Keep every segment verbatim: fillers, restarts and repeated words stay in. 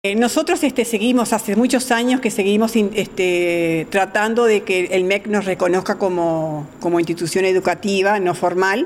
Eh, Nosotros este, seguimos, hace muchos años que seguimos este, tratando de que el M E C nos reconozca como, como institución educativa no formal.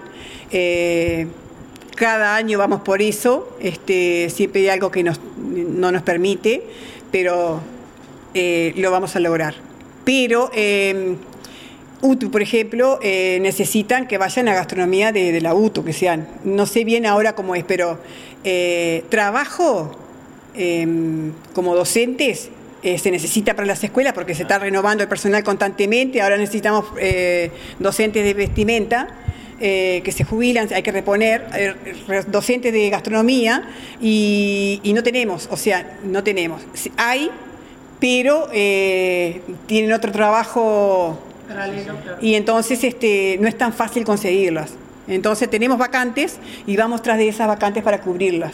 Eh, cada año vamos por eso, este, siempre hay algo que nos, no nos permite, pero eh, lo vamos a lograr. Pero eh, U T U, por ejemplo, eh, necesitan que vayan a gastronomía de, de la U T U, que sean, no sé bien ahora cómo es, pero eh, trabajo... Eh, como docentes eh, se necesita para las escuelas porque se está renovando el personal constantemente. Ahora necesitamos eh, docentes de vestimenta eh, que se jubilan, hay que reponer eh, docentes de gastronomía y, y no tenemos, o sea, no tenemos. Hay, pero eh, tienen otro trabajo y entonces este, no es tan fácil conseguirlas. Entonces tenemos vacantes y vamos tras de esas vacantes para cubrirlas.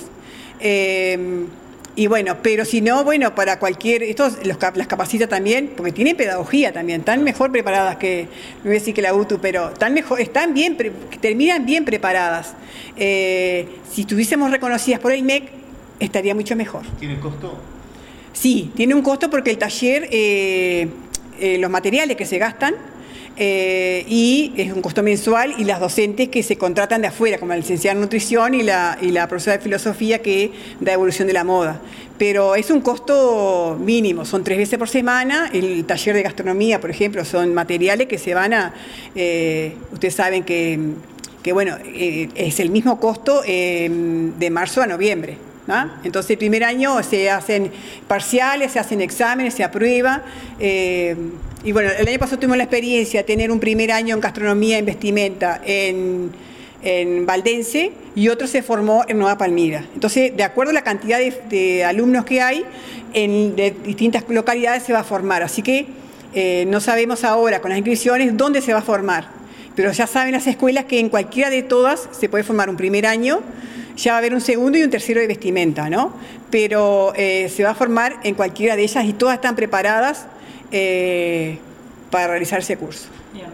Eh, Y bueno, pero si no, bueno, para cualquier, estos los, las capacita también, porque tienen pedagogía también, están mejor preparadas que, no voy a decir que la U T U, pero están mejor, están bien, terminan bien preparadas. Eh, si estuviésemos reconocidas por el M E C, estaría mucho mejor. ¿Tiene costo? Sí, tiene un costo porque el taller, eh, eh, los materiales que se gastan, Eh, y es un costo mensual, y las docentes que se contratan de afuera, como la licenciada en nutrición y la, y la profesora de filosofía que da evolución de la moda. Pero es un costo mínimo, son tres veces por semana. El taller de gastronomía, por ejemplo, son materiales que se van a... Eh, ustedes saben que, que bueno, eh, es el mismo costo eh, de marzo a noviembre, ¿no? Entonces el primer año se hacen parciales, se hacen exámenes, se aprueba. Eh, y bueno, el año pasado tuvimos la experiencia de tener un primer año en gastronomía en vestimenta en, en Valdense, y otro se formó en Nueva Palmira. Entonces, de acuerdo a la cantidad de, de alumnos que hay, en de distintas localidades se va a formar. Así que eh, no sabemos ahora con las inscripciones dónde se va a formar, pero ya saben las escuelas que en cualquiera de todas se puede formar un primer año. Ya va a haber un segundo y un tercero de vestimenta, ¿no? Pero eh, se va a formar en cualquiera de ellas y todas están preparadas eh, para realizar ese curso.